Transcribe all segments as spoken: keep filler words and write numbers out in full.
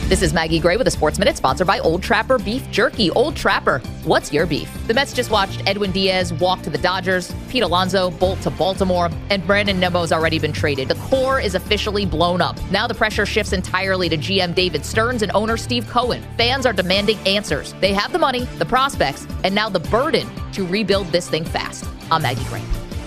This is Maggie Gray with a Sports Minute sponsored by Old Trapper Beef Jerky. Old Trapper, what's your beef? The Mets just watched Edwin Diaz walk to the Dodgers, Pete Alonso bolt to Baltimore, and Brandon Nimmo's already been traded. The core is officially blown up. Now the pressure shifts entirely to G M David Stearns and owner Steve Cohen. Fans are demanding answers. They have the money, the prospects, and now the burden to rebuild this thing fast. I'm Maggie Gray.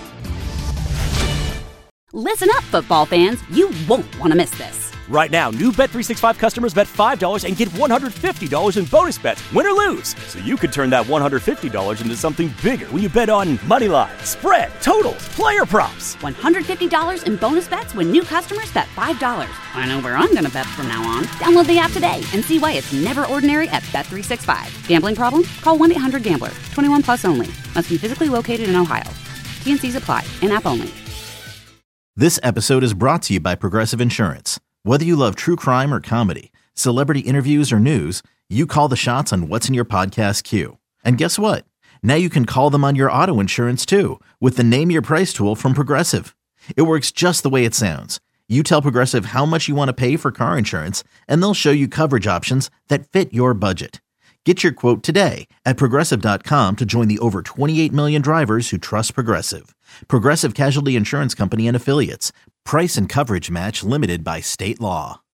Listen up, football fans. You won't want to miss this. Right now, new Bet three sixty-five customers bet five dollars and get one hundred fifty dollars in bonus bets, win or lose. So you could turn that one hundred fifty dollars into something bigger when you bet on money line, spread, totals, player props. one hundred fifty dollars in bonus bets when new customers bet five dollars. I know where I'm going to bet from now on. Download the app today and see why it's never ordinary at Bet three sixty-five. Gambling problem? Call one eight hundred gambler. twenty-one plus only. Must be physically located in Ohio. T N Cs apply. In-app only. This episode is brought to you by Progressive Insurance. Whether you love true crime or comedy, celebrity interviews or news, you call the shots on what's in your podcast queue. And guess what? Now you can call them on your auto insurance too with the Name Your Price tool from Progressive. It works just the way it sounds. You tell Progressive how much you want to pay for car insurance, and they'll show you coverage options that fit your budget. Get your quote today at Progressive dot com to join the over twenty-eight million drivers who trust Progressive. Progressive Casualty Insurance Company and Affiliates. Price and coverage match limited by state law.